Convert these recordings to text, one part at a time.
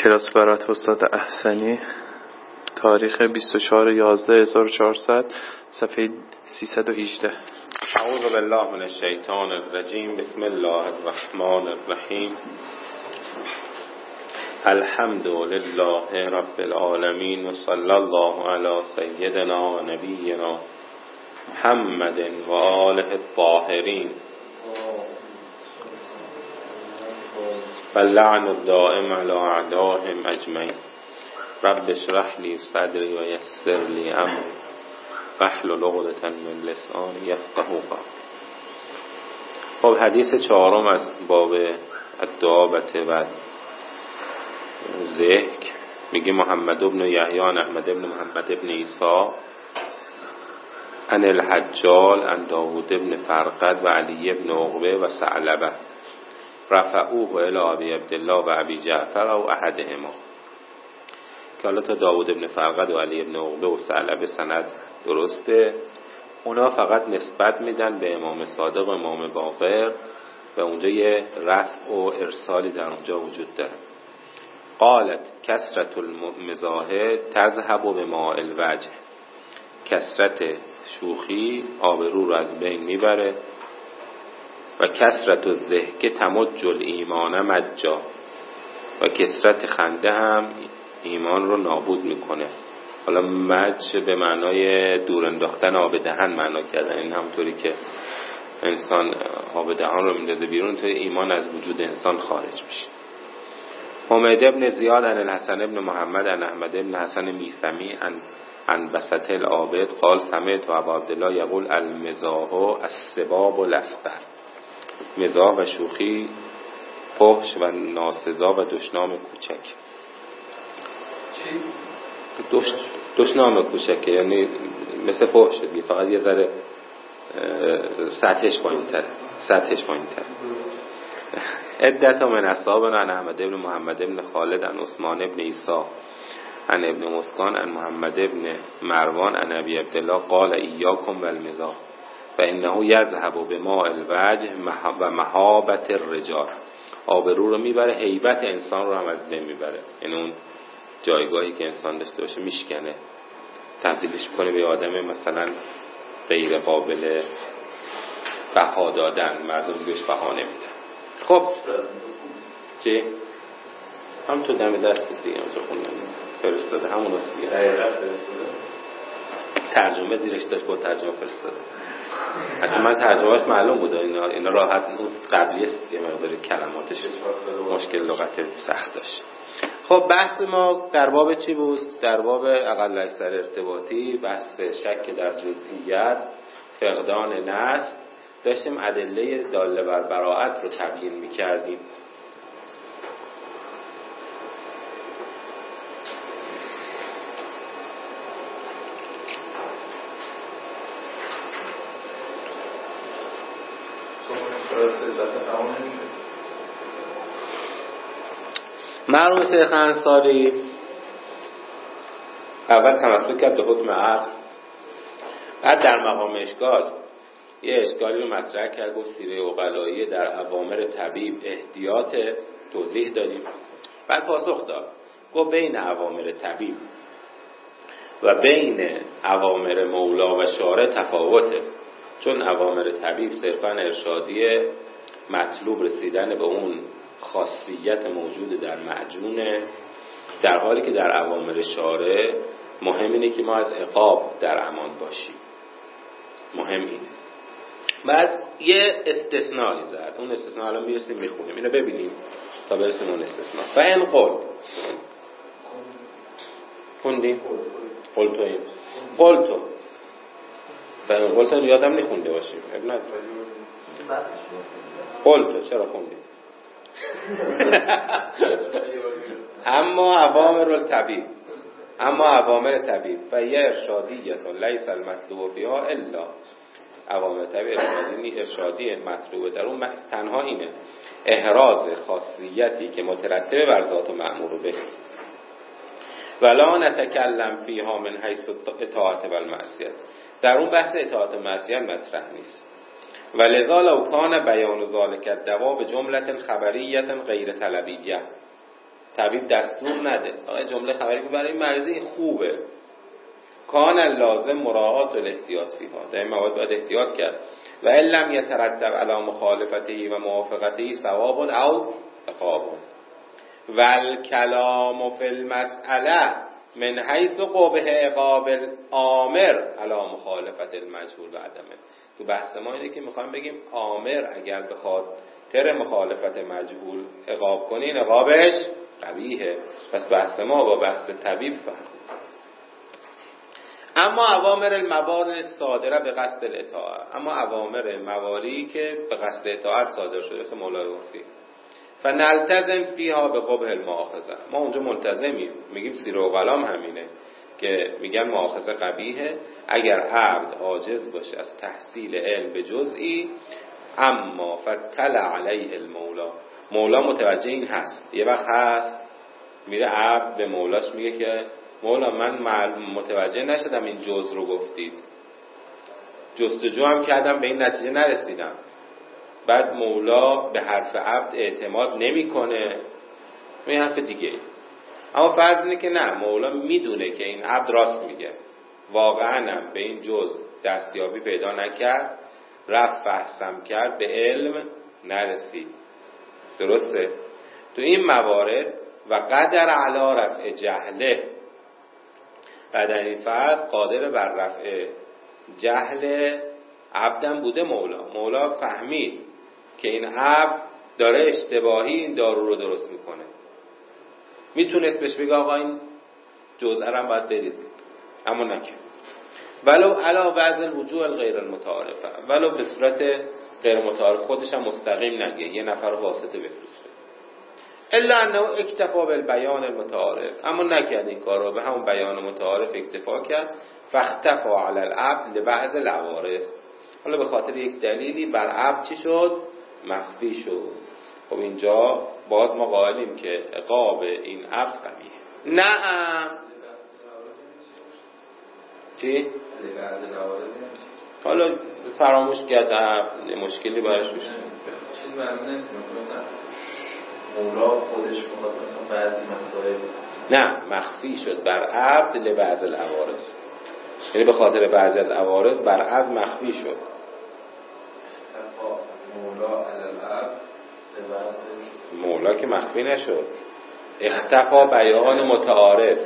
کلاس برات استاد احسنی، تاریخ 24/11/1400، صفحه 318. اعوذ بالله من الشیطان الرجیم. بسم الله الرحمن الرحیم. الحمد لله رب العالمین و صلی الله علی سیدنا و نبینا محمد و آله الطاهرین و اللعن الدائم علی اعدائهم اجمعین. رب اشرح لی صدری و یسر لی امری واحلل عقدة من لسانی یفقهوا قولی. خب حدیث چهارم از باب الدعابة و ذکر میگه محمد بن یحیی عن احمد بن محمد بن عیسی عن الحجال عن داوود بن فرقد و علی بن عقبه و ثعلبه رفعوه الی ابی عبدالله و ابی جعفر او احدهما. که حالا تا داوود بن فرقد و علی بن عقبه و ثعلبه سند درسته، اونا فقط نسبت میدن به امام صادق و امام باقر و اونجا یه رفع و ارسالی در اونجا وجود داره. قالت کثرت المزاح تذهب بماء الوجه. کثرت شوخی آبرو رو از بین میبره و کثرت الضحک تمج الایمان مجا. و کثرت خنده هم ایمان رو نابود میکنه. حالا مج به معنای دور انداختن آب دهن معنا کردن، این همونطوری که انسان آب دهان رو میندازه بیرون تا ایمان از وجود انسان خارج میشه. حمید بن زیاد عن الحسن بن محمد عن احمد بن حسن میثمی عن بسط العابد قال سمعت ابا عبدالله یقول المزاح السباب الاصغر. مزاح و شوخی فحش و ناسزا و دشنام کوچک. دشنام کوچکه یعنی مثل فحش دیگه، فقط یه ذره سطحش پایین‌تره. عدت من اصحابنا عن احمد بن محمد بن خالد عن عثمان بن عیسی عن ابن مسکان عن محمد بن مروان عن ابی عبدالله قال ایاکم والمزاح فانه یذهب بماء الوجه و مهابة الرجال. آبرو رو میبره، هیبت انسان رو هم از بین میبره. یعنی اون جایگاهی که انسان داشته باشه میشکنه، تبدیلش کنه به آدم مثلا غیر قابل بها دادن، مردم بهش بها نمیدن. خب چی؟ هم تو دم دست بود دیگه، هم تو خونه فرستاده، همون است دیگه. ترجمه زیرش داشت، با ترجمه فرستاده. حتی من ترجمهش معلوم بود، اینا راحت اون قبلی است، یه مقدار کلماتش مشکل لغت سخت داشت. خب بحث ما در باب چی بود؟ در باب اقل اکثر ارتباطی، بحث شک در جزئیات، فقدان نص. داشتیم ادله داله بر براءت رو تبیین می‌کردیم. مرحوم شیخ انصاری اول تمسک کرد به حکم عقل، بعد در مقام اشکال یه اشکالی رو مطرح کرد، گفت سیره عقلایی در اوامر طبیب احتیاط توضیح دادیم. بعد پاسخ داد، گفت بین اوامر طبیب و بین اوامر مولا و شارع تفاوته، چون اوامر طبیب صرفاً ارشادی مطلوب رسیدن به اون خاصیت موجود در معجونه، در حالی که در اوامر شارع مهم اینه که ما از عقاب در امان باشیم. مهم اینه. بعد یه استثنایی زد، اون استثناء الان میرسیم میخونیم، اینو ببینیم تا برسیم اون استثناء. فإن قلت خوندیم؟ قلتو فإن قلت یادم نخونده باشیم، ابن نداره. قلتو چرا خوندیم؟ اما اوامر طبیب فهی ارشادیتون لیس المطلوب فیها الا. اوامر طبیب ارشادی مطلوب در اون تنها اینه احراز خاصیتی که مترتبه بر ذات مأمور به. ولا نتکلم فیها من حیث اطاعت و المعصیت. در اون بحث اطاعت و معصیت مطرح نیست. ولذا لو کان بیان ذلک الدوا بجملة خبریة غیر طلبیه. طبیب دستور نده، آقا جمله خبری که برای این مریض این خوبه، کان لازم مراعات الاحتیاط فیها، در این مواد باید احتیاط کرد. و ان لم یترتب علی مخالفته و موافقته ثواب او عقاب. والکلام فی المسأله من حیث قبح عقاب الآمر علی مخالفت المجهول و عدمه. تو بحث ما اینه که میخوایم بگیم آمر اگر بخواد تر مخالفت مجهول عقاب کنه این عقابش قبیحه. پس بحث ما با بحث طبیب فرق. اما اوامر الموارد صادره به قصد الاطاعه، اما اوامر مواردی که به قصد اطاعت صادر شده مثل مولای عرفی، فنلتزم فیها به قبح المؤاخذه، ما اونجا ملتزمیم، میگیم سیر و غلام همینه که میگن مؤاخذه قبیحه اگر عبد عاجز باشه از تحصیل علم به جزئی، اما فتل علیه المولا، مولا متوجه این هست، یه وقت هست میره عبد به مولاش میگه که مولا من متوجه نشدم این جز رو گفتید، جستجو هم کردم به این نتیجه نرسیدم. بعد مولا به حرف عبد اعتماد نمیکنه، این حرف دیگه. اما فرض اینه که نه، مولا میدونه که این عبد راست میگه، واقعا هم به این جز دستیابی پیدا نکرد، رفت فحصم کرد، به علم نرسید. درسته؟ تو این موارد و قدر علی رفع جهله، و در این فرض قادر بر رفع جهل عبدم بوده مولا فهمید که این عبد داره اشتباهی این دارو رو درست میکنه، میتونست بهش بگه آقا این جزء رو باید بریزید، اما نکرد. ولو علا وضع الوجوه الغیر المتعارفه، ولو به صورت غیر متعارف، خودش هم مستقیم نگه، یه نفر واسطه بفرسته. الا انه اکتفا بالبیان المتعارف، اما نکرد این کار رو، به همون بیان متعارف اکتفا کرد. فاختفا علی العبد لبعض العوارض، حالا به خاطر یک دلیلی بر عبد چی شد؟ مخفی شد. خب اینجا باز ما قائلیم که عقاب این عبد قویه. نعم. چی؟ حالا فراموش کرد، مشکلی براش میشه. چیز معلومه مثلا مولا خودش میخواد مثلا بعضی مسائل نه، مخفی شد بر عبد لبعض العوارض، یعنی به خاطر بعضی از عوارض بر عبد مخفی شد. مولا علی العبد مولا که مخفی نشد، اختفا بیان متعارف،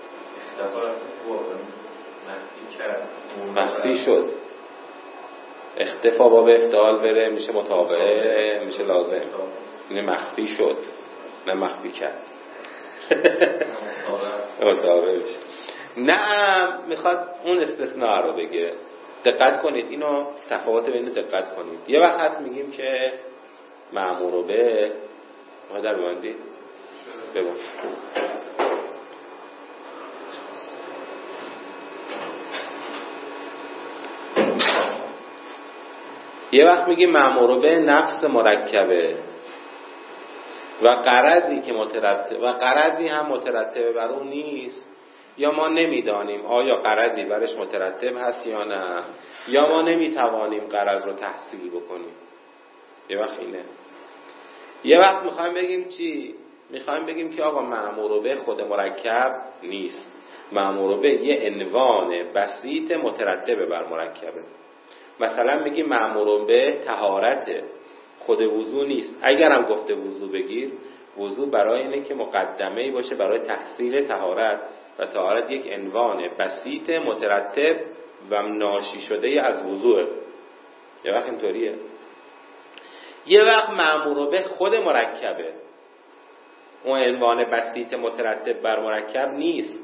مخفی شد. اختفا باب افتعال بره میشه متابعه، میشه لازم، اینه مخفی شد، نه مخفی کرد. متابعه میشه. نه، میخواد اون استثناء رو بگه. دقت کنید، اینو تفاوت بین دقت کنید. یه وقت هست میگیم که مأمور به در ببندی ببند. یه وقت میگیم مأمور به نفس مرکبه و غرضی که مترتب و غرضی هم مترتب بر اون نیست، یا ما نمیدانیم آیا غرضی برش مترتب هست یا نه، یا ما نمیتوانیم غرض رو تحصیل بکنیم. یه وقت اینه. یه وقت میخوایم بگیم چی؟ میخوایم بگیم که آقا مأمور به خود مرکب نیست، مأمور به یه عنوان بسیط مترتب بر مرکبه. مثلا میگیم مأمور به طهارت، خود وضو نیست. اگرم گفته وضو بگیر، وضو برای اینه که مقدمه‌ای باشه برای تحصیل طهارت، و طهارت یک عنوان بسیط مترتب و ناشی شده از وضوء. یه وقت اینطوریه. یه وقت مأمور به خود مرکبه، اون عنوان بسیط مترتب بر مرکب نیست،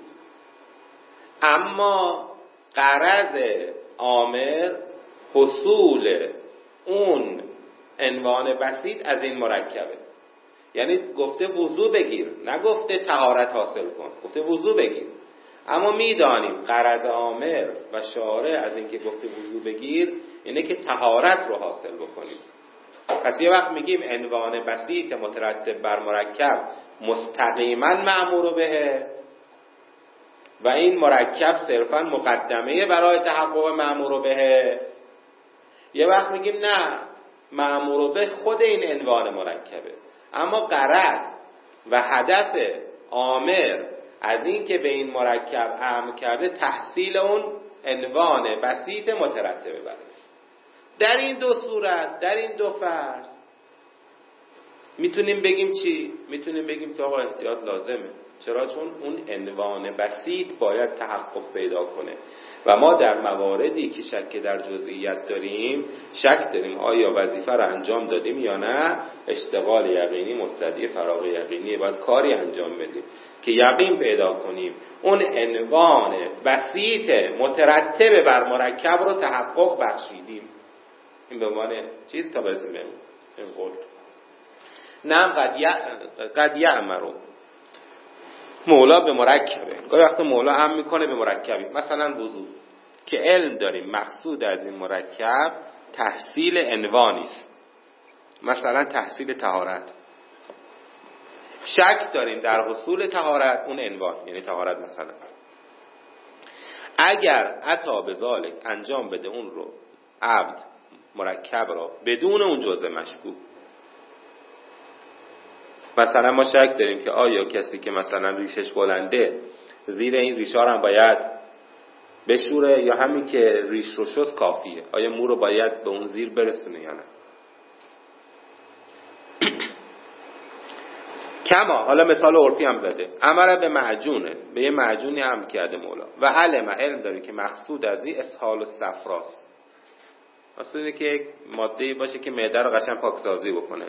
اما غرض عامر حصول اون عنوان بسیط از این مرکبه. یعنی گفته وضو بگیر، نگفته طهارت حاصل کن، گفته وضو بگیر. اما میدانیم غرض عامر و شارع از اینکه گفته وضو بگیر اینه که طهارت رو حاصل بکنیم. پس یه وقت میگیم عنوان بسیط مترتب بر مرکب مستقیما مأمور به، و این مرکب صرفا مقدمه برای تحقق مأمور به. یه وقت میگیم نه، مأمور به خود این عنوان مرکبه، اما غرض و هدف آمر از این که به این مرکب امر کرده تحصیل اون عنوان بسیط مترتبه بره. در این دو صورت، در این دو فرض میتونیم بگیم چی؟ میتونیم بگیم که آقا احتیاط لازمه. چرا؟ چون اون عنوان بسیط باید تحقق پیدا کنه و ما در مواردی که شک در جزئیات داریم شک داریم آیا وظیفه رو انجام دادیم یا نه، اشتغال یقینی مستدعی فراغ یقینی، باید کاری انجام بدیم که یقین پیدا کنیم اون عنوان بسیط مترتب بر مرکب رو تحقق بخشیدیم. این به عنوان چیز تا برسیم به این قول. نعم قد یأمر مولا به مرکبه. گاهی وقت مولا امر میکنه به مرکبی، مثلا وضو که علم داریم مقصود از این مرکب تحصیل عنوانی است، مثلا تحصیل طهارت. شک داریم در حصول طهارت اون عنوان، یعنی طهارت مثلا. اگر عطا به ذالک انجام بده اون رو عبد مرکب را بدون اون جزء مشکوک، مثلا ما شک داریم که آیا کسی که مثلا ریشش بلنده زیر این ریشا هم باید بشوره یا همین که ریش رو شست کافیه، آیا مو رو باید به اون زیر برسونه یا نه. کما حالا مثال عرفی هم زده، امر به معجونه، به یه معجونی هم کرده مولا و علم داره که مقصود از این اسهال و صفراست، مقصوده که یک ماده‌ای باشه که معده رو قشنگ پاکسازی بکنه.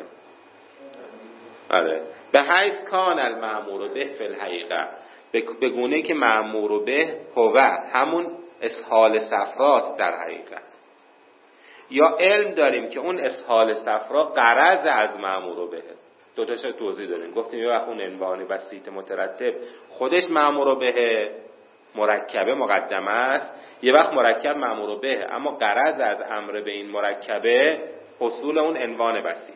آره، به حیث کان المأمور به فی الحقیقه، به گونه که مأمور به هو همون اسهال صفراست در حقیقت. یا علم داریم که اون اسهال صفرا غرض از مأمور به. دو تاشو توضیح داریم، گفتیم یه وقت اون عنوان بسیط مترتب خودش مأمور به مرکبه مقدمه است، یه وقت مرکب مأمور به اما غرض از امر به این مرکبه حصول اون عنوان بسیط.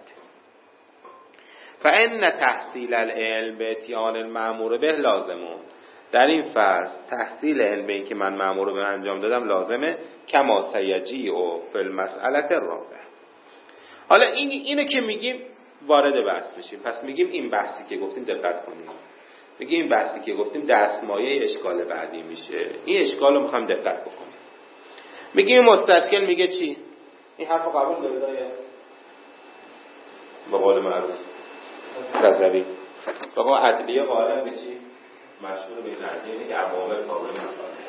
فإن تحصیل العلم به اتیان المأمور به لازمون، در این فرض تحصیل علم به این که من مأمور به انجام دادم لازمه، کما سیجیء فی المسألة الرابعه. حالا اینو که میگیم وارد بحث بشیم، پس میگیم این بحثی که گفتیم دقت کنیم، میگیم این بحثی که گفتیم دستمایه اشکال بعدی میشه، این اشکال رو میخوایم دقت بکنیم. میگیم مستشکل میگه چی؟ این حرف قبول داره داره به قول معروف رضوی بابا عدلیه قائل به چی؟ مشهور به این اینه که عوامل کامل مسائل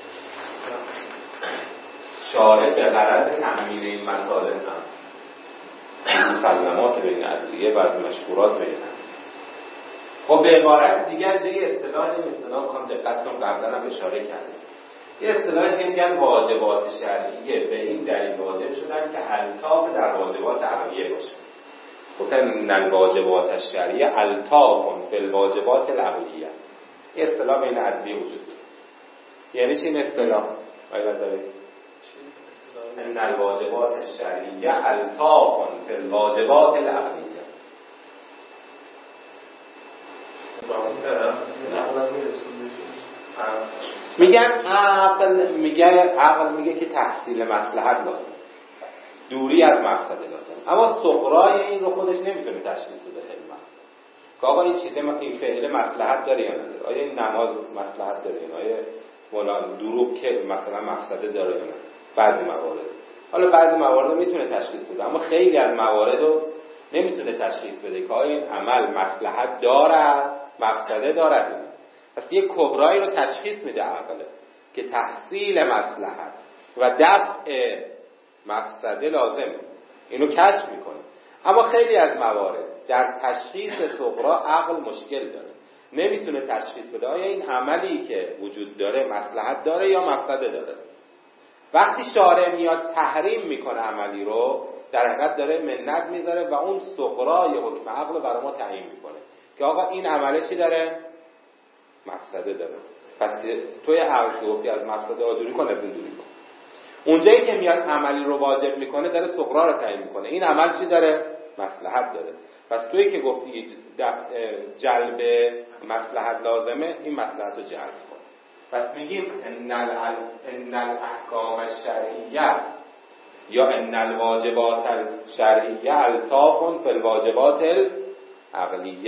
شارع به غرض تأمین این مسائل هم مسلمات بین عدلیه و از مشهورات بین. خب به عبارت دیگر جای اصطلاح این اصطلاح بخوام دقت کنم قبلا هم اشاره کردیم، یه اصطلاحی که میگن واجبات شرعیه به این دلیل واجب شدن که الطاف در واجبات عقلیه باشه. گفتن الواجبات الشرعیه الطاف فی الواجبات العقلیه. این اصطلاح بین عدلیه وجود یعنی چی این اصطلاح؟ ان الواجبات الشرعیه الطاف فی الواجبات العقلیه. میگن عقل میگه که تحصیل مصلحت لازم، دوری از مفسده لازم، اما سغرای این رو خودش نمیتونه تشخیص بده. علما که آقا این چیزه این فعل مصلحت داره یا نداره، آیا این نماز مصلحت داره یا نه، آیا فلان دروغ که مثلا مفسده داره یا نه. بعضی موارد، حالا بعضی موارد میتونه تشخیص بده اما خیلی از موارد رو نمیتونه تشخیص بده که آیا این عمل مصلحت داره مفسده داره. پس یک کبرایی رو تشخیص میده عقل که تحصیل مصلحت و دفع مفسده لازمه، اینو کشف میکنه. اما خیلی از موارد در تشخیص صغرا عقل مشکل داره، نمیتونه تشخیص بده آیا این عملی که وجود داره مصلحت داره یا مفسده داره. وقتی شارع میاد تحریم میکنه عملی رو، در حقیقت داره منت میذاره و اون صغرای حکم عقل رو برای ما تعیین میکنه که آقا این عمله چی داره؟ مفسده داره. پس توی عقل که گفتی از مفسده دوری کن، از این دوری کن. اونجایی که میاد عملی رو واجب میکنه داره صغرا رو تعیین میکنه، این عمل چی داره؟ مصلحت داره. پس توی که گفتی جلب مصلحت لازمه، این مصلحت رو جلب کن. پس میگیم ان الاحکام الشرعیه یا ان الواجبات الشرعیه الطاف فی الواجبات العقلیه،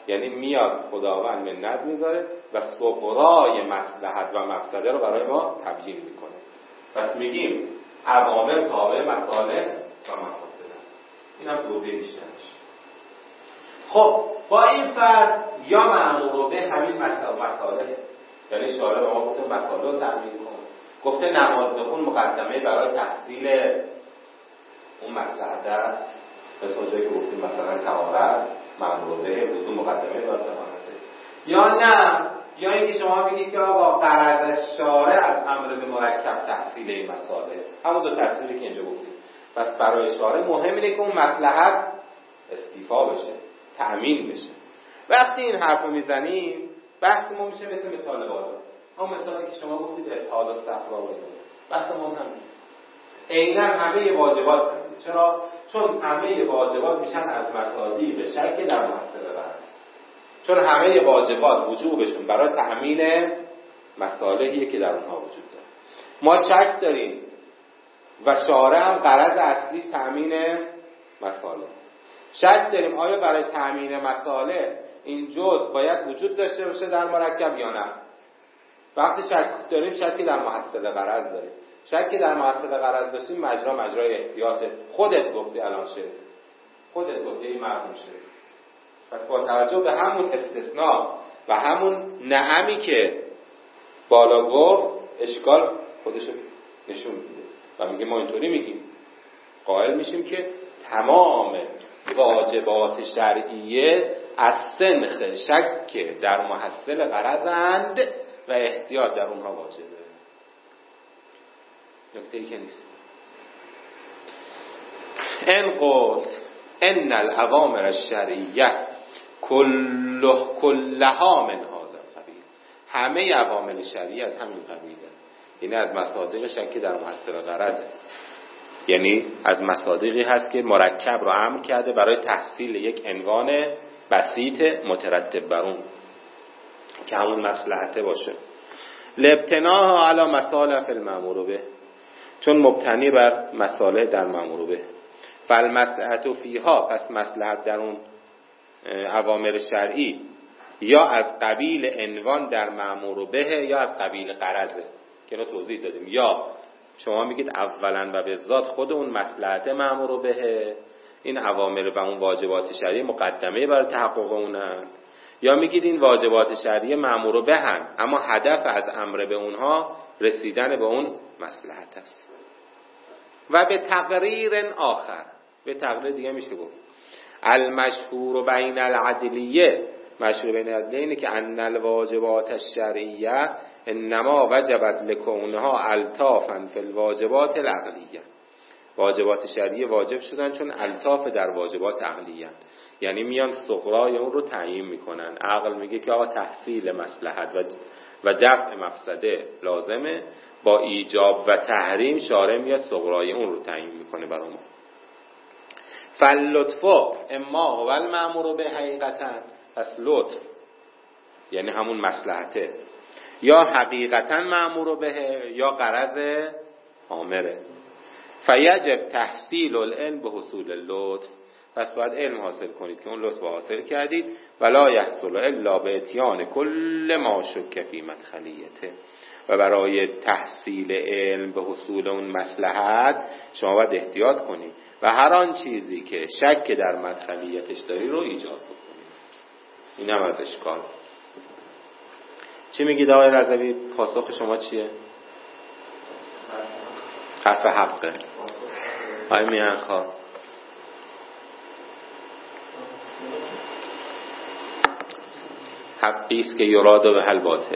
یعنی میاد خداوند منت میذاره و صغرای مصلحت و مفسده رو برای ما تبیین میکنه. پس میگیم عوامل تابع مصالح و مفاسد. اینم توضیح بیشترش. خب با این فرض یا مأمور به همین مصالح، یعنی شارع به ما گفته مصالح رو تأمین کن، گفته نماز بخون مقدمه برای تحصیل اون مصلحت است، مثل اونجایی که گفتیم مثلا طهارت مأمور به وضو مقدمه برای طهارت، یا نه یا اینکه شما بگید که آقا غرض شارع از امر به مرکب تحصیل این مصالح، همون دو تحصیلی که اینجا گفتیم. پس برای شارع مهم اینه که اون مصلحت استیفا بشه، تأمین بشه. وقتی این حرفو میزنیم بحث ما میشه مثال بالا، اون مثالی که شما گفتید اسهال و صفرا و اینا، بحث ما همین عیناً همه واجبات هستند. چرا؟ چون همه واجبات میشن از مصادیق به شک در محصل بحث، چون همه واجبات وجوبشون برای تأمین مصالحیه که در اونها وجود داره. ما شک داریم و شارع هم غرض اصلی تأمین مصالح. شک داریم آیا برای تأمین مصالح این جزء باید وجود داشته باشه در مرکب یا نه. وقتی شک داریم شکی در محصل غرض داریم. شکی در محصل غرض داشتیم مجرای احتیاطه. خودت گفتی الان شد، خودت گفتی این مرحوم شد. پس با توجه به همون استثناء و همون نعمی که بالا گفت اشکال خودشو نشون میده و میگه ما اینطوری میگیم، قائل میشیم که تمام واجبات شرعیه از سنخ شک در محصل غرضند و احتیاط در اونها واجبه. نکته‌ای که نیست. ان قلت ان الاوامر الشرعیه کلها من هذا القبیل، همه اوامر شرعی از همین قبیله، یعنی از مصادیق شکی در محصل غرضه، یعنی از مصادیقی هست که مرکب رو امر کرده برای تحصیل یک عنوان بسیط مترتب بر اون که همون مصلحته باشه. لابتناها علی مصالح المأمور به، چون مبتنی بر مصالح در مأمور به. فالمصلحت فیها، پس مصلحت در اون اوامر شرعی یا از قبیل عنوان در مأمور به یا از قبیل غرضه که رو توضیح دادیم. یا شما میگید اولا و به ذات خود اون مصلحت مأمور به، این اوامر و اون واجبات شرعی مقدمه برای تحقق اونن، یا میگید این واجبات شرعی مأمور به هم اما هدف از امر به اونها رسیدن به اون مصلحت است. و به تقریر آخر، به تقریر دیگه میشه گفت المشهور بین العدلیه، مشهور بین العدلیه اینه که ان الواجبات الشرعیه انما وجبت لکونها الطافا فی الواجبات العقلیه، واجبات شرعیه واجب شدن چون الطاف در واجبات عقلیه، یعنی میان صغرای اون رو تعیین میکنن. عقل میگه که آقا تحصیل مصلحت و دفع مفسده لازمه، با ایجاب و تحریم شارع میاد صغرای اون رو تعیین میکنه برای ما. فاللطف اما هو المأمور به حقیقتا، پس لطف یعنی همون مصلحته، یا حقیقتا مأمور به یا غرض آمره. فیجب تحصیل العلم به حصول اللطف، پس باید علم حاصل کنید که اون لطف حاصل کردید. ولا یحصل الا به اتیان کل ما شک فی مدخلیته، و برای تحصیل علم به حصول اون مصلحت شما باید احتیاط کنید و هر آن چیزی که شک در مدخلیتش داری رو ایجاد بکنید. این هم از اشکال. چی میگید آقای رضوی؟ پاسخ شما چیه؟ حرف حقه. آقای میانخواه حقیست که یراد به حل باطل.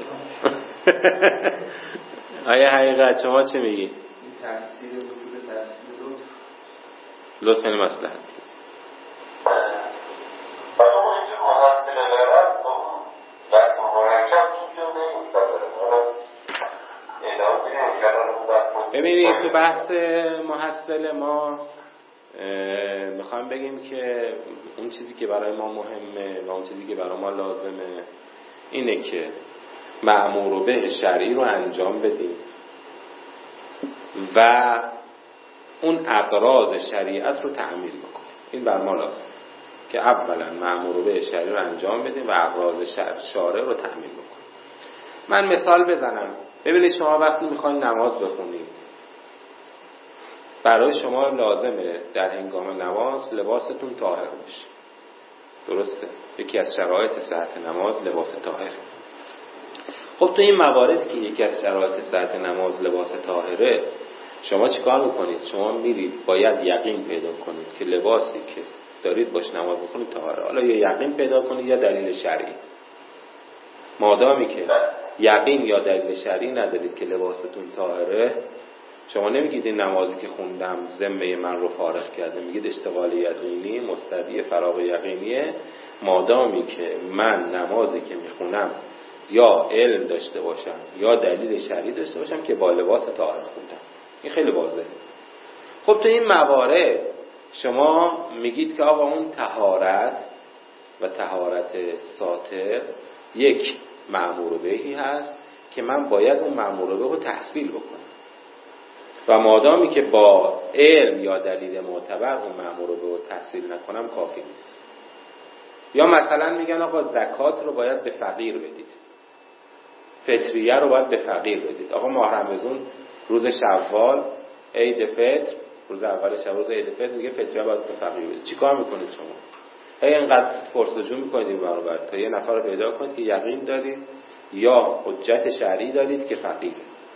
آیا حقیقت شما چه میگی؟ این تفسیر وجود تفسیر رو لطفاً مصلحت ببینید تو بحث محصل ما میخوایم بگیم که اون چیزی که برای ما مهمه و اون چیزی که برای ما لازمه اینه که مأمور به شرعی رو انجام بدیم و اون اغراض شریعت رو تعمیل بکنیم. این بر ما لازمه. که اولا مأمور به شرعی رو انجام بدیم و ابراز شارع رو تأمین بکنیم. من مثال بزنم. ببینید شما وقتی میخواین نماز بخونید، برای شما لازمه در هنگام نماز لباستون طاهر باشه. درسته؟ یکی از شرایط صحت نماز لباس طاهره. خب تو این مواردی که یکی از شرایط صحت نماز لباس طاهره، شما چیکار میکنید؟ شما میرید باید یقین پیدا کنید که لباسی که دارید باش نماز بخونید طاهره. حالا یا یقین پیدا کنید یا دلیل شرعی. مادامی که یقین یا دلیل شرعی ندارید که لباستون طاهره، شما نمیگید این نمازی که خوندم ذمه من رو فارغ کرده، میگید اشتغال یقینی مستدعی فراغ یقینیه. مادامی که من نمازی که میخونم یا علم داشته باشم یا دلیل شرعی داشته باشم که با لباس طاهر خوندم. این خیلی واضحه. خب تو این موارد شما میگید که آقا اون طهارت و طهارت ساتر یک مأمور بهی هست که من باید اون مأمور به رو تحصیل بکنم و مادامی که با علم یا دلیل معتبر اون مأمور به رو تحصیل نکنم کافی نیست. یا مثلا میگن آقا زکات رو باید به فقیر بدید، فطریه رو باید به فقیر بدید. آقا ماه رمضان روز شوال عید فطر، روز اول شوال روز عید فطر میگه فطریه باید به فقیر بدید. چیکار میکنید شما؟ اینقدر پرسجو میکنید این برابر تا یه نفر رو پیدا کنید که یقین دارید یا حجت شرعی دارید که فقیره.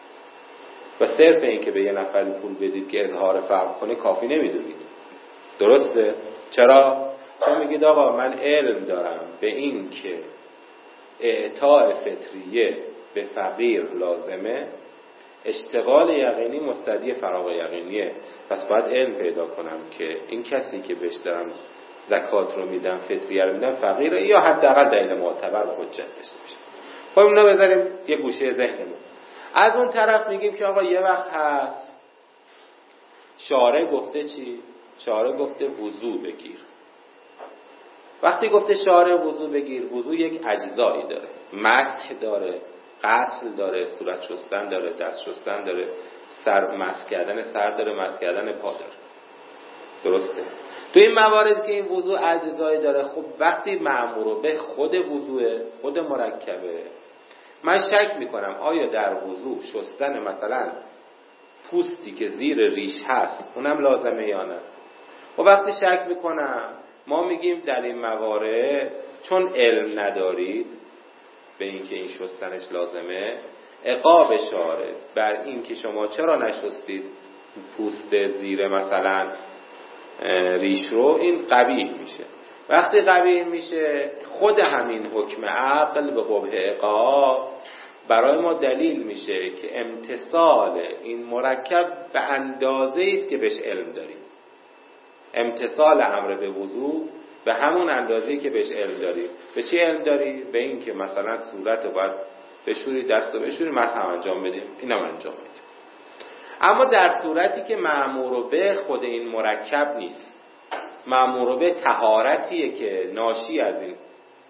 و صرف این که به یه نفری پول بدید که اظهار فقر کنه کافی نمیدونید. درسته؟ چرا؟ چون میگید آقا من علم دارم به این که اعطاء فطریه به فقیر لازمه، اشتغال یقینی مستدعی فراغ یقینیه. پس باید علم پیدا کنم که این کسی که بهش دارم زکات رو میدم، فطریه رو میدم، فقیره یا حداقل دلیل معتبر و حجت داشته باشه. خب اینا بذاریم یه گوشه ذهنمون. از اون طرف میگیم که آقا یه وقت هست شارع گفته چی؟ شارع گفته وضو بگیر. وقتی گفته شارع وضو بگیر، وضو یک اجزایی داره. مسح داره، غسل داره، صورت شستن داره، دست شستن داره، سر مسح کردن سر داره، مسح کردن پا داره. درسته؟ تو این موارد که این وضو اجزایی داره، خب وقتی مأمور به خود وضوء، خود مرکبه، من شک میکنم آیا در وضو شستن مثلا پوستی که زیر ریش هست اونم لازمه یا نه. و وقتی شک میکنم ما میگیم در این موارد چون علم ندارید به این که این شستنش لازمه، عقاب شارع بر این که شما چرا نشستید پوست زیر مثلا ریش رو، این قبیح میشه. وقتی قبیح میشه خود همین حکم عقل به قبح عقاب برای ما دلیل میشه که امتثال این مرکب به اندازه است که بهش علم داریم. امتثال امر به وضو به همون اندازه‌ای که بهش علم داری. به چی علم داری؟ به این که مثلا صورت رو باید بشوری، دست رو بشوری، مسح انجام بدیم، اینم انجام بدیم. اما در صورتی که مأمور به خود این مرکب نیست، مأمور به طهارتیه که ناشی از این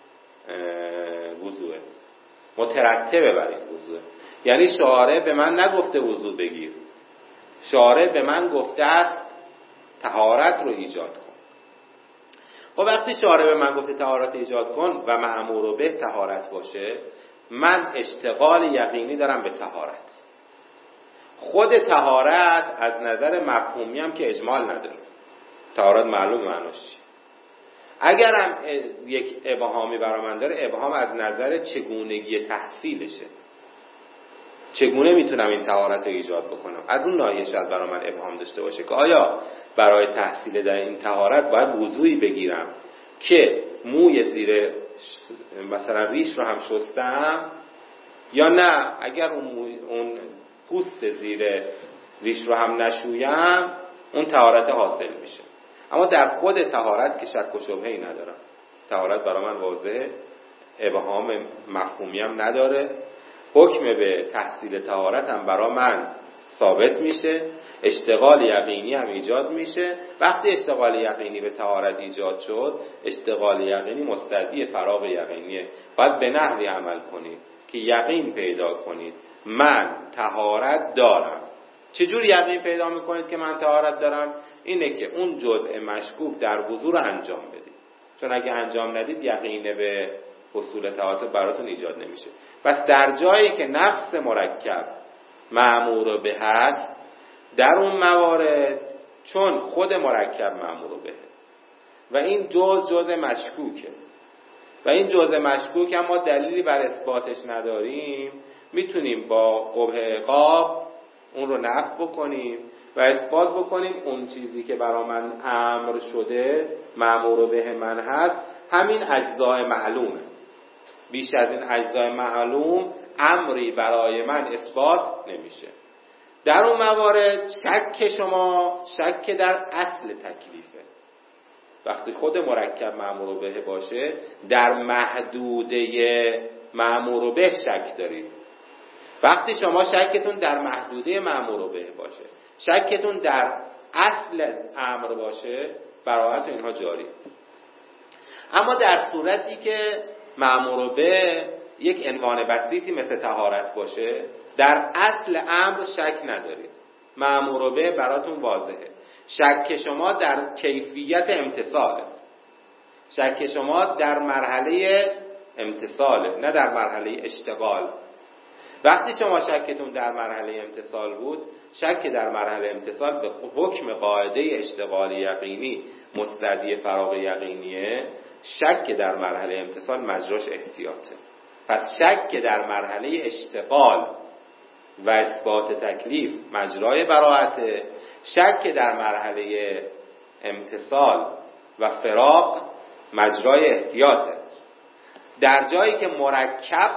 وضوء، مترتبه بر این وضوء. یعنی شارع به من نگفته وضو بگیر، شارع به من گفته است طهارت رو ایجاد کن. و وقتی شارع به من گفته طهارت ایجاد کن و مأمور به طهارت باشه، من اشتغال یقینی دارم به طهارت. خود طهارت از نظر مفهومی هم که اجمال نداره. طهارت معلوم معناش چیه. اگرم یک ابهامی برای من داره، ابهام از نظر چگونگی تحصیلشه. چگونه میتونم این طهارت رو ایجاد بکنم؟ از اون ناحیه شاید برای من ابهام داشته باشه که آیا برای تحصیل در این طهارت باید وضوئی بگیرم که موی زیر مثلا ریش رو هم شستم، یا نه اگر اون پوست زیر ریش رو هم نشویم اون طهارت حاصل میشه. اما در خود طهارت که شک و شبهه‌ای ندارم، طهارت برای من واضحه، ابهام مفهومی هم نداره، حکم به تحصیل طهارت هم برای من ثابت میشه، اشتغال یقینی هم ایجاد میشه. وقتی اشتغال یقینی به طهارت ایجاد شد، اشتغال یقینی مستدعی فراغ یقینیه. باید به نحوی عمل کنید که یقین پیدا کنید من طهارت دارم. چجور یقین پیدا میکنید که من طهارت دارم؟ اینه که اون جزء مشکوک در وضو رو انجام بدید. چون اگه انجام ندید یقینه به حصول تعاطف براتون ایجاد نمیشه. پس در جایی که نفس مرکب مأمور به هست، در اون موارد چون خود مرکب مأمور به و این جزء مشکوکه و این جزء مشکوک هم ما دلیلی بر اثباتش نداریم، میتونیم با قبح عقاب اون رو نفی بکنیم و اثبات بکنیم اون چیزی که برای من امر شده مأمور به من هست همین اجزای معلومه. بیش از این اجزای معلوم امری برای من اثبات نمیشه. در اون موارد شک شما شک در اصل تکلیفه. وقتی خود مرکب مأمور به باشه در محدوده مأمور به شک دارید. وقتی شما شکتون در محدوده مأمور به باشه، شکتون در اصل امر باشه، براءت اینها جاری. اما در صورتی که مأمور به یک عنوان بسیطی مثل طهارت باشه، در اصل امر شک ندارید. مأمور به براتون واضحه. شک شما در کیفیت امتثاله. شک شما در مرحله امتثاله، نه در مرحله اشتغال. وقتی شما شکتون در مرحله امتثال بود، شک در مرحله امتثال به حکم قاعده اشتغال یقینی مستدی فراغ یقینیه. شک در مرحله امتثال مجراش احتیاطه. پس شک در مرحله اشتغال و اثبات تکلیف مجرای براءته، شک در مرحله امتثال و فراق مجرای احتیاطه. در جایی که مرکب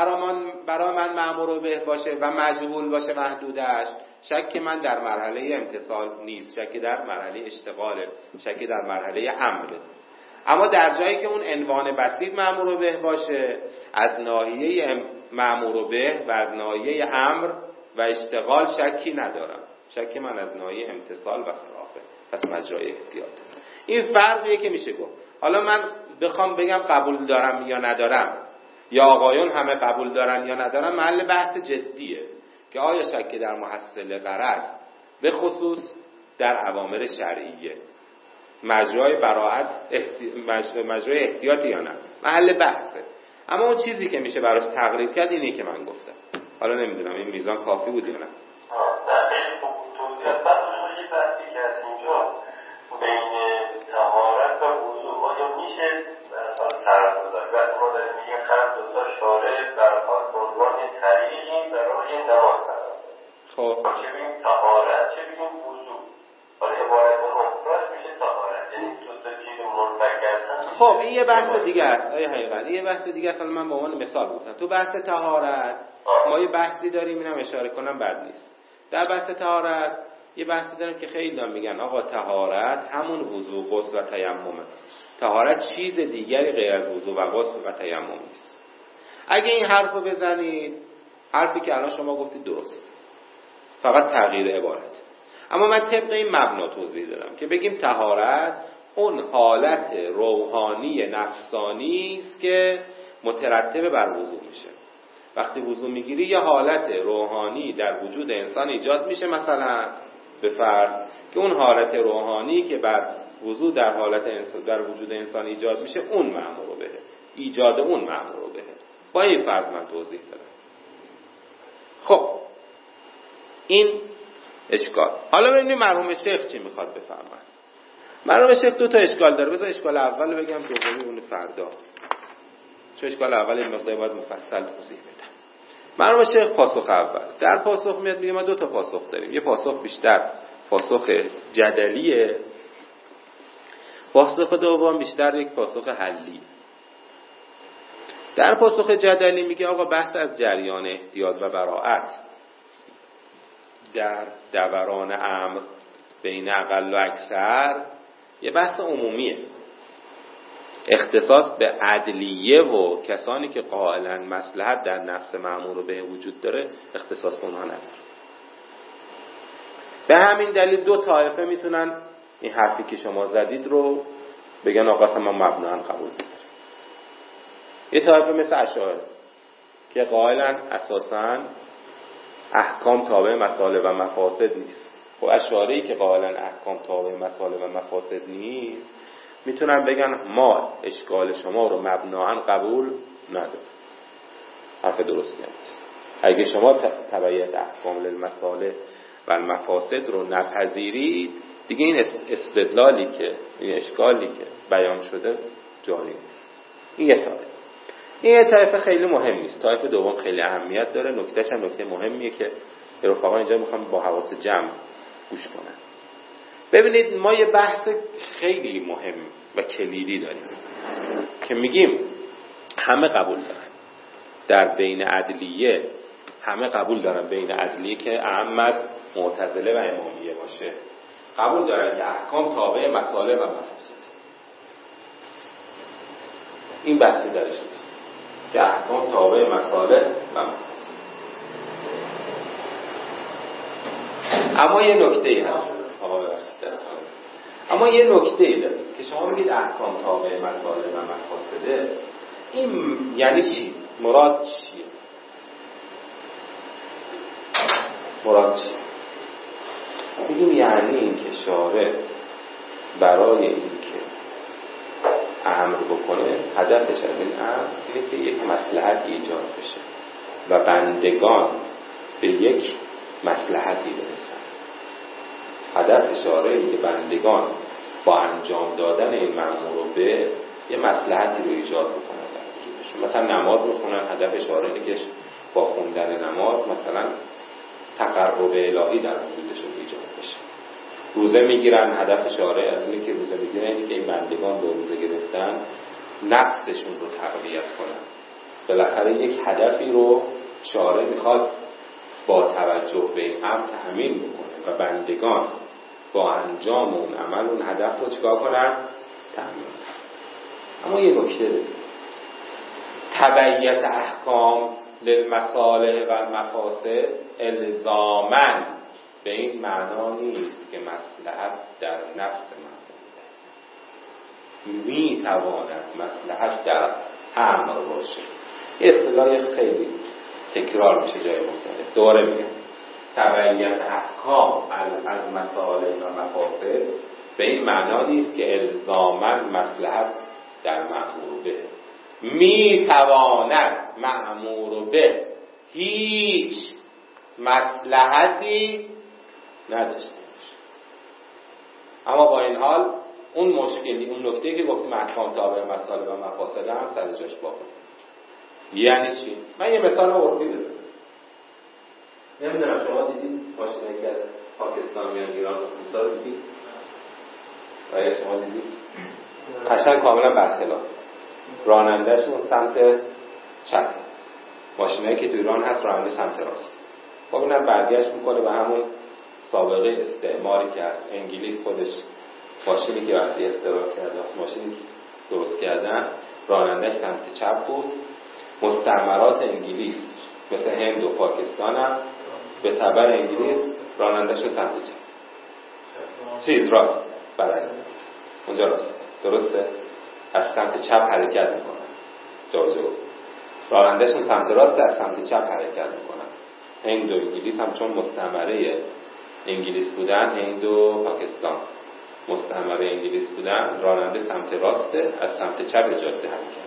برای من مأمور به باشه و مجهول باشه محدودش، شک من در مرحله امتثال نیست، شک در مرحله اشتغاله، شک در مرحله امره. اما در جایی که اون عنوان بسیط مأمور به باشه، از ناحیه مأمور به و از ناحیه امر و اشتغال شکی ندارم، شک من از ناحیه امتثال و فراقه، پس مجرای احتیاط. این فرقیه که میشه گفت. حالا من بخوام بگم قبول دارم یا ندارم، یا آقایون همه قبول دارن یا ندارن، محل بحث جدیه که آیا شک در محصل غرض به خصوص در اوامر شرعیه مجرای براءت مجرای احتیاطی یا نه، محل بحثه. اما اون چیزی که میشه براش تقریب کرد اینی که من گفتم. حالا نمیدونم این میزان کافی بود یا نه. نه خیلی خوب توضیح. بعد یه بحثی که از اینجا بین طهارت و وضو آیا میشه طرف گذاری؟ بعد ما داریم میگیم هر دو تا شارع برای عنوان طریقی برای نماز قرار داره. خب چه بگیم طهارت چه بگیم وضو. حالا عبارت مفرد میشه طهارت، یعنی دو تا چیز منفکر. خب این یه بحث دیگه است. آیا حقیقت یه بحث دیگه است. من به عنوان مثال گفتم تو بحث طهارت ما یه بحثی داریم، اینم اشاره کنم بد نیست. در بحث طهارت یه بحثی داریم که خیلی میگن آقا طهارت همون وضو، غسل و تیممه. طهارت چیز دیگری غیر از وضو و غسل و تیمم نیست. اگه این حرفو بزنید، حرفی که الان شما گفتید درست، فقط تغییر عبارت. اما من طبق این مبنا توضیح دادم که بگیم طهارت اون حالت روحانی نفسانی است که مترتب بر وضو میشه. وقتی وضو میگیری یه حالت روحانی در وجود انسان ایجاد میشه، مثلا به فرض که اون حالت روحانی که بر وضو در حالت در وجود انسان ایجاد میشه اون مأمور به، ایجاد اون مأمور به. با این فرض من توضیح دادم. خب این اشکال. حالا ببینیم مرحوم شیخ چی میخواد بفرماید. مرحوم شیخ دو تا اشکال داره. بذار اشکال اول بگم، دومی اون فردا، چون اشکال اول این مقدار باید مفصل توضیح بدم. مرحوم شیخ پاسخ اول در پاسخ میاد میگه ما دو تا پاسخ داریم. یه پاسخ بیشتر پاسخ جدلیه، پاسخ دوم بیشتر یک پاسخ حلی. در پاسخ جدلی میگه آقا بحث از جریان احتیاط و براءت در دوران امر بین اقل و اکثر یه بحث عمومیه، اختصاص به عدلیه و کسانی که قائلا مصلحت در نفس مأمور به وجود داره اختصاص به اونها نداره. به همین دلیل دو طایفه میتونن این حرفی که شما زدید رو بگن آقا اصلا ما مبناً قبول نداریم. یه طایفه مثل اشاعره که قائلا اساساً احکام تابع مصالح و مفاسد نیست. خب اشاعره‌ای که قائلا احکام تابع مصالح و مفاسد نیست، میتونن بگن ما اشکال شما رو مبناً قبول نداریم. حرف درستی نیست. اگه شما تبعیت احکام للمصالح و المفاسد رو نپذیرید، دیگه این استدلالی که این اشکالی که بیان شده جاری نیست. این یه طایفه خیلی مهم نیست. طایفه دوم خیلی اهمیت داره. نکتهش هم نکته مهمیه که رفقا اینجا میخوام با حواس جمع گوش کنن. ببینید ما یه بحث خیلی مهم و کلیدی داریم که میگیم همه قبول دارن در بین عدلیه، همه قبول دارن بین عدلیه که اهم از معتزله و امامیه باشه، قبول دارن که احکام تابع مصالح و مفاسد. این بحثی درش نیست که احکام تابع مصالح و مفاسد. اما یه نکته‌ای هست. اما یه نکته‌ای داره که شما میگید احکام تابع مصالح و مفاسده. این یعنی چی؟ مراد چیه؟ مراد چیه؟ میگیم یعنی این که شارع برای این که امر بکنه، هدفش از این امر اینه که یک مصلحت ایجاد بشه و بندگان به یک مصلحتی برسن. هدف شارع اینه که بندگان با انجام دادن این مأمور به یه مصلحتی رو ایجاد بکنن در وجودشون. مثلا نماز میخونن، هدف شارع اینه که با خوندن نماز مثلا تقرب الهی در وجودشون ایجاد بشه. روزه میگیرن، هدف شارع از اینه که روزه میگیرن اینه که این بندگان با روزه گرفتن نفسشون رو تقویت کنن. بالاخره یک هدفی رو شارع میخواد با توجه به این امر تأمین بکنه و بندگان با انجام اون عمل اون هدف رو چیکار کنن؟ تأمین. اما یه نکته داریم، تبعیت احکام للمصالح و المفاسد الزاماً به این معنا نیست که مصلحت در نفس مأمور می تواند مصلحت در امر باشه. اصطلاح خیلی تکرار میشه جای مختلف. دوباره میگم تبعیت احکام از مصالح و مفاسد به این معنا نیست که الزاماً مصلحت در مأمور به. می تواند مأمور به هیچ مصلحتی نداشته باشه. اما با این حال اون مشکلی، اون نکته‌ای که گفتیم احکام تابع مصالح و مفاسد هم سر جاش باقی. یعنی چی؟ من یه مثال عرفی بزنم. نمیدونم شما دیدید ماشینی که از پاکستان میان ایران رو دیدید؟ آیا شما دیدید؟ قشنگ کاملا برخلاف. رانندهشون سمت چپ، ماشینایی که تو ایران هست راننده سمت راست. خب اینم برگشت میکنه به همون سابقه استعماری که هست. انگلیس خودش ماشینی که وقتی اختراع کرده، ماشینی که درست کردن، رانندهش سمت چپ بود. مستعمرات انگلیس مثل هند و پاکستان هم به تبع انگلیس رانندهشون سمت چپ، راست، برعکس اونجا راست، درسته؟ از سمت چپ حرکت میکنن. جاوز رانندهشون سمت راست، از سمت چپ حرکت میکنن. هند و انگلیس هم چون مستعمره انگلیس بودن، هند و پاکستان مستعمره انگلیس بودن، راننده سمت راسته، از سمت چپ جاده حرکت.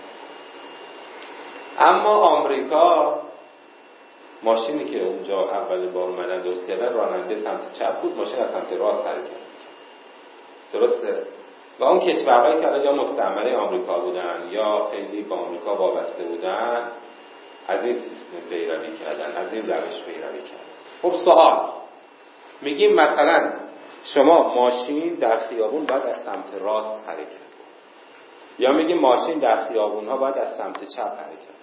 اما آمریکا ماشینی که اونجا اول بار اومدن درست کردن، راننده سمت چپ بود، ماشین از سمت راست حرکت. درسته؟ و اون کشورهایی که یا مستعمره آمریکا بودن یا خیلی با آمریکا وابسته بودن، از این سیستم پیروی کردن، از این روش پیروی کردن. خب سوال میگیم مثلا شما ماشین در خیابون باید از سمت راست حرکت کنه، یا میگیم ماشین در خیابون ها باید از سمت چپ حرکت کنه.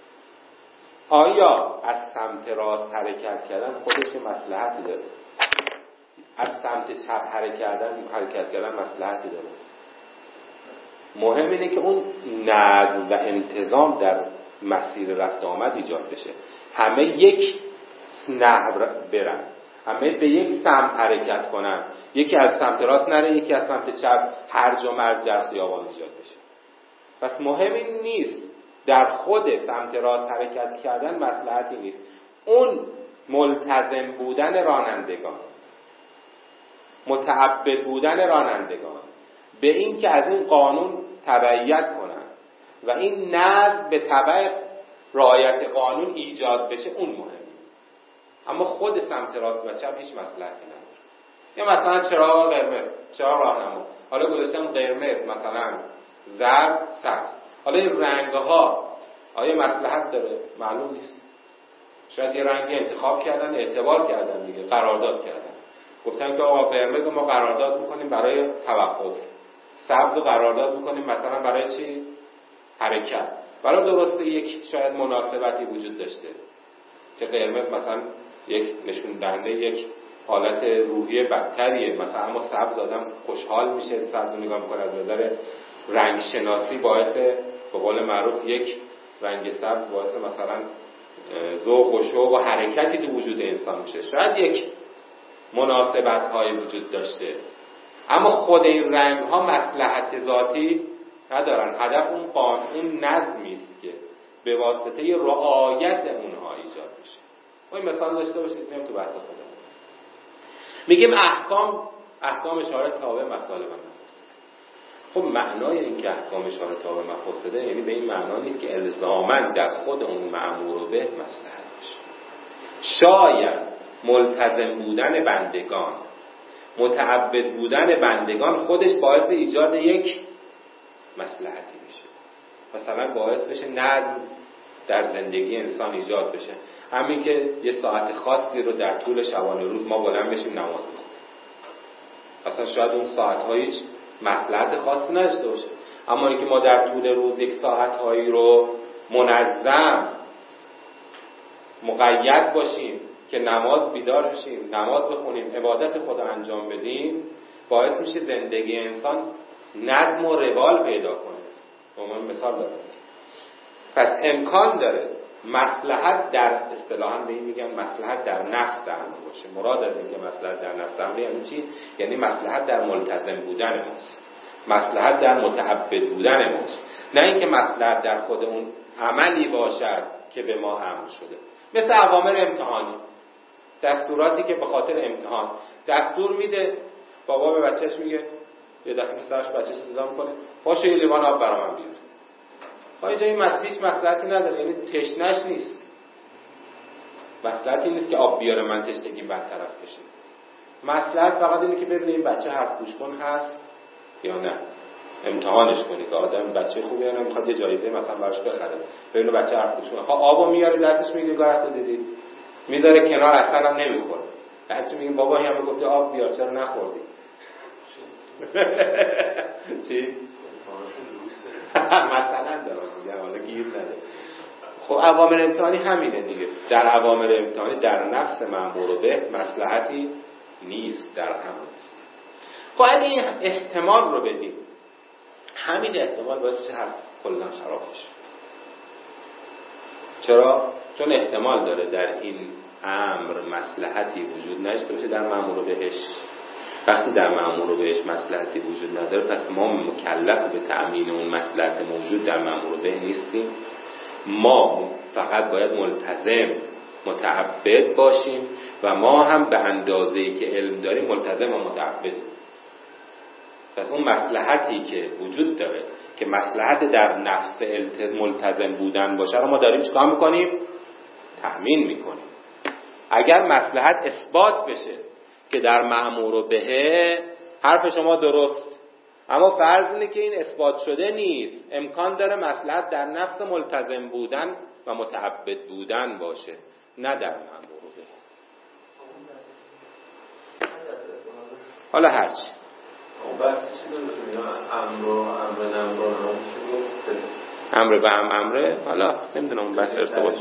آیا از سمت راست حرکت کردن خودش مصلحتی داره؟ از سمت چپ حرکت کردن مصلحتی داره؟ مهم اینه که اون نظم و انتظام در مسیر رفت آمد ایجاد بشه، همه یک نحو برن، همه به یک سمت حرکت کنن، یکی از سمت راست نره، یکی از سمت چپ، هرج و مرج در خیابان ایجاد بشه. پس مهم این نیست، در خود سمت راست حرکت کردن مصلحتی نیست، اون ملتزم بودن رانندگان، متعبد بودن رانندگان به این که از این قانون تبعیت کنن و این نظم به تبع رعایت قانون ایجاد بشه، اون مهمه. اما خود سمت راست و چپ هیچ مصلحتی نداره. یا مثلا چراغ قرمز، چراغ راهنما، حالا گذاشتم قرمز، مثلا زرد، سبز. حالا این رنگ‌ها آیا مصلحت داره؟ معلوم نیست. شاید یه رنگی انتخاب کردن، اعتبار کردن دیگه، قرارداد کردن. گفتن که آقا قرمز ما قرارداد می‌کنیم برای توقف، سبز قرارداد می‌کنیم مثلا برای چی؟ حرکت. برای درسته یک شاید مناسبتی وجود داشته که قرمز مثلا یک نشون دهنده یک حالت روحی بدتریه مثلا، اما سبز آدم خوشحال میشه، سبز نگاه میکنه، از نظر رنگ شناسی باعث به قول معروف یک رنگ سبز باعث مثلا ذوق و شوق و حرکتی تو وجود انسان میشه. شاید یک مناسبت های وجود داشته، اما خود این رنگ ها مصلحت ذاتی ندارن. هدف اون نظمی است که به واسطه رعایت اونها ایجاد میشه. ما این مثال داشته باشید، میام تو بحث خودمون. میگیم احکام اشاره تابع مصالح و مفاسد. خب معنای این که احکام اشاره تابع مفاسده یعنی به این معنا نیست که الزاماً در خود اون مأمور به مصلحت باشه. شاید ملتزم بودن بندگان، متعبد بودن بندگان خودش باعث ایجاد یک مصلحتی بشه. مثلا باعث بشه نظم در زندگی انسان ایجاد بشه. همین که یه ساعت خاصی رو در طول شبانه روز ما بلند بشیم نماز بخونیم. اصلا شاید اون ساعت‌ها هیچ مصلحت خاصی نداشته باشه، اما اینکه ما در طول روز یک ساعت‌هایی رو منظم مقید باشیم که نماز بیدار بشیم، نماز بخونیم، عبادت خدا انجام بدیم، باعث میشه زندگی انسان نظم و روال پیدا کنه. من مثال دارم. پس امکان داره مصلحت در اصطلاحاً به این میگن مصلحت در نفس امر باشه. مراد از این که مصلحت در نفس امر یعنی چی؟ یعنی مصلحت در ملتزم بودن ماست، مصلحت در متعبد بودن ماست، نه اینکه مصلحت در خود اون عملی باشد که به ما امر شده. مثل اوامر امتحانی، دستوراتی که به خاطر امتحان دستور میده، بابا به بچهش میگه، یه دفعه سرش بچهش صدا میکنه باشه یه لیوان آب برام بیار. اینجا این هیچ مصلحتی نداره، یعنی تشنه‌اش نیست. مصلحتی نیست که آب بیاره من تشنگیم برطرف بشه. مصلحت فقط اینه که ببینه این بچه حرف گوش کن هست یا نه. امتحانش کنی که آدم بچه خوبه یا نه، میخواد یه جایزه مثلا براش بخره، ببینه بچه حرف گوش کنه. خب آبو میاره دستش میگیره، گاهی دیدید میذاره کنار، اصلا هم نمیخوره. بعضی میگن بابا این هم گفته آب بیار چرا نخوردی؟ چی؟ مثلا دارم حالا گیر نده. خب اوامر امتحانی همینه دیگه. در اوامر امتحانی در نفس مأمور به مصلحتی نیست در همون است. خب اگه این احتمال رو بدیم، همین احتمال باعث میشه حرف کلا خراب بشه. چرا؟ چون احتمال داره در این امر مصلحتی وجود نداشته باشه در مأمور بهش. وقتی در مأمور بهش مصلحتی وجود نداره، پس ما مکلف به تأمین اون مصلحت موجود در مأمور به نیستیم. ما فقط باید ملتزم متعبد باشیم و ما هم به اندازه‌ای که علم داریم ملتزم و متعبدیم. پس اون مصلحتی که وجود داره که مصلحت در نفس ملتزم بودن باشه رو ما داریم چیکار میکنیم؟ تأمین میکنیم. اگر مصلحت اثبات بشه که در مأمور به، حرف شما درست، اما فرض اینه که این اثبات شده نیست. امکان داره مصلحت در نفس ملتزم بودن و متعبد بودن باشه، نه در مأمور به. حالا هرچی بس چیزی رو امر به امره، حالا نمیدونم بس ارتباط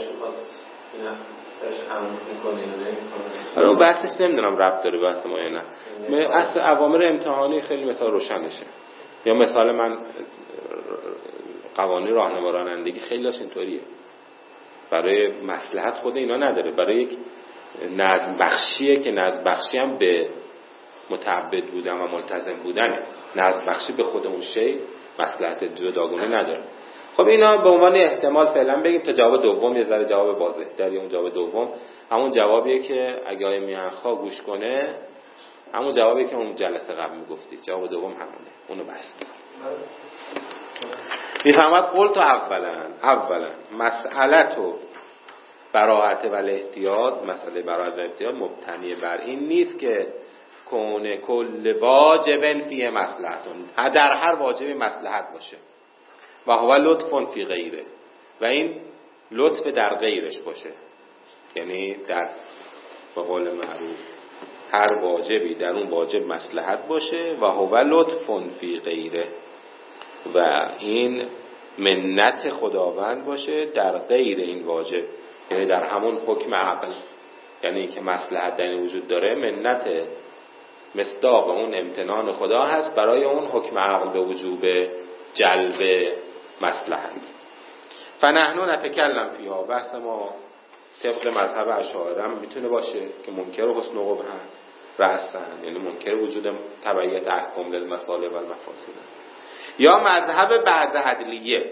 حالا اون بحثش نمیدونم ربط داره بحث ما یا نه. اصل اوامر امتحانی خیلی مثال روشنشه. یا مثال من قوانین راهنما رانندگی خیلی هاش اینطوریه. برای مصلحت خود اینا نداره، برای یک نظم بخشیه که نظم بخشی هم به متعبد بودن و ملتزم بودنه. نظم بخشی به خود اون شی مصلحت جداگانه نداره. خب اینا به عنوان احتمال فعلا بگیم تا جواب دوم یه ذره جواب واضح در. اون جواب دوم همون جوابیه که اگه آقای میانخا گوش کنه همون جوابی که اون جلسه قبل میگفتی، جواب دوم همونه، اونو بحث میکنم. میفهمد قول تو اولا مسئلتو براءت و الاحتیاط، مسئله براءت و احتیاط مبتنی بر این نیست که کون کل واجب فی مصلحتون، در هر واجبی مصلحت باشه، و هو لطف فی غیره، و این لطف در غیرش باشه، یعنی در به قول معروف هر واجبی در اون واجب مصلحت باشه، و هو لطف فی غیره، و این منت خداوند باشه در غیر این واجب، یعنی در همون حکم عقل، یعنی که مصلحت در این وجود داره، منت مصداق اون امتنان خدا هست برای اون حکم عقل به وجوب جلب مصلحت. فنحن نتکلم فیها، بحث ما طبق مذهب اشاعره میتونه باشه که منکر حسن و قبح رأسن، یعنی منکر وجود تبعیت احکام للمصالح و المفاسد، یا مذهب بعض عدلیه،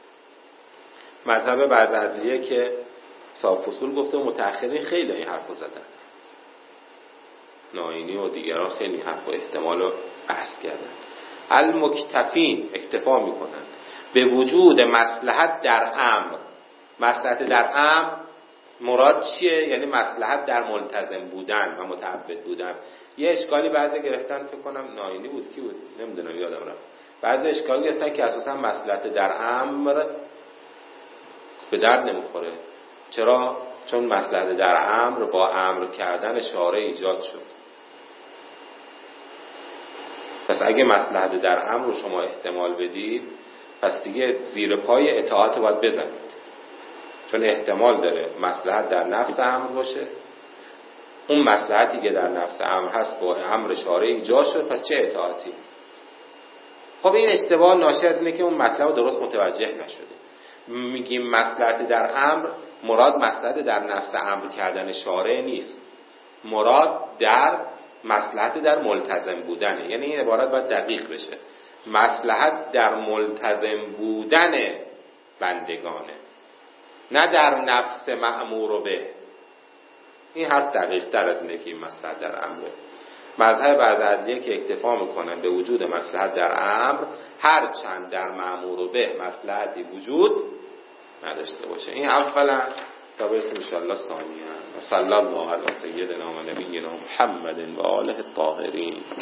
مذهب بعض عدلیه که صاحب فصول گفته و متأخرین خیلی این حرفو زدن، ناینی و دیگران خیلی حرف و احتمال رو بحث کردن. المکتفین اکتفا میکنن به وجود مصلحت در امر. مصلحت در امر مراد چیه؟ یعنی مصلحت در ملتزم بودن و متعبد بودن. یه اشکالی بعضی گرفتن، فکر کنم ناینی بود کی بود نمیدونم یادم رفت، بعضی اشکال گرفتن که اساسا مصلحت در امر به درد نمیخوره. چرا؟ چون مصلحت در امر با امر کردن شارع ایجاد شد. پس اگه مصلحت در امر رو شما احتمال بدید، پس دیگه زیر پای اطاعت باید بزنید، چون احتمال داره مصلحت در نفس امر باشه، اون مصلحتی که در نفس امر هست با امر شارع ایجاد شد، پس چه اطاعتی؟ خب این اشتباه ناشی از اینه که اون مطلب درست متوجه نشده. میگیم مصلحت در امر، مراد مصلحت در نفس امر کردن شارع نیست، مراد در مصلحت در ملتزم بودنه. یعنی این عبارت باید دقیق بشه، مصلحت در ملتزم بودن بندگانه، نه در نفس مأمور به. این حرف دقیق تر از اینه که این مصلحت در امره. مذهب بعض عدلیه که اکتفا میکنن به وجود مصلحت در امر، هر چند در مأمور به مصلحتی وجود نداشته باشه. این اولا، تا برسیم انشاءالله ثانیا. صلی الله علی سیدنا و نبینا محمد و آله الطاهرین.